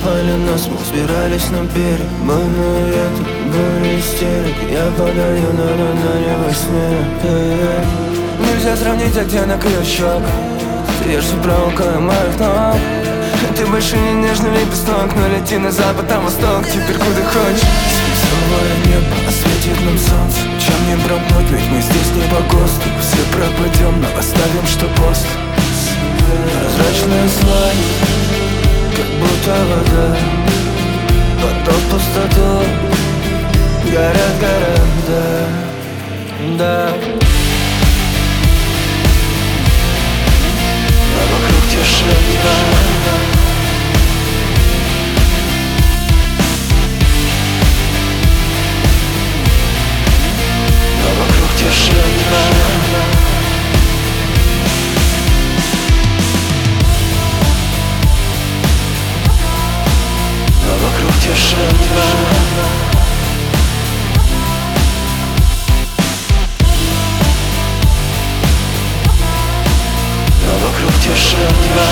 Засыпали нас, мы взбирались на берег. Буйный ветер, буря истерик. Я подаю на небо снег. Нельзя сравнить оттенок ее щек. Твержу провокая моих ног. Ты больше не нежный лепесток, но лети на запад, на восток. Теперь куда хочешь. Свинцовое небо осветит нам солнце. Чем не промнуть, ведь мы здесь не по ГОСТу. Все пропадем, но оставим, что пост. Прозрачная слой, как будто вода. Потом в пустоту горят города. Да. А вокруг тишина. Тишина. А вокруг тишина.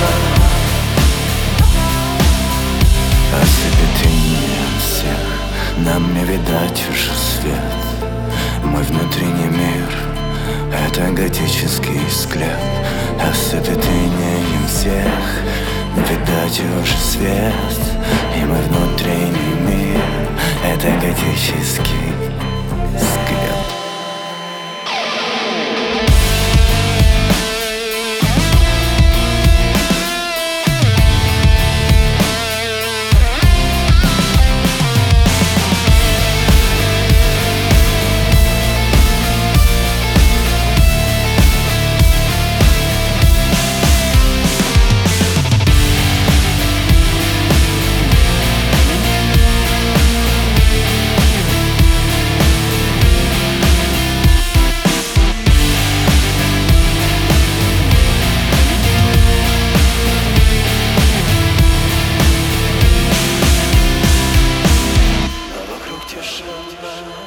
Ослепительнее всех, нам не видать уже свет. Мой внутренний мир — это готический склеп. Ослепительнее всех, не видать уже свет. И мой внутренний мир — это готический склеп. Тишина.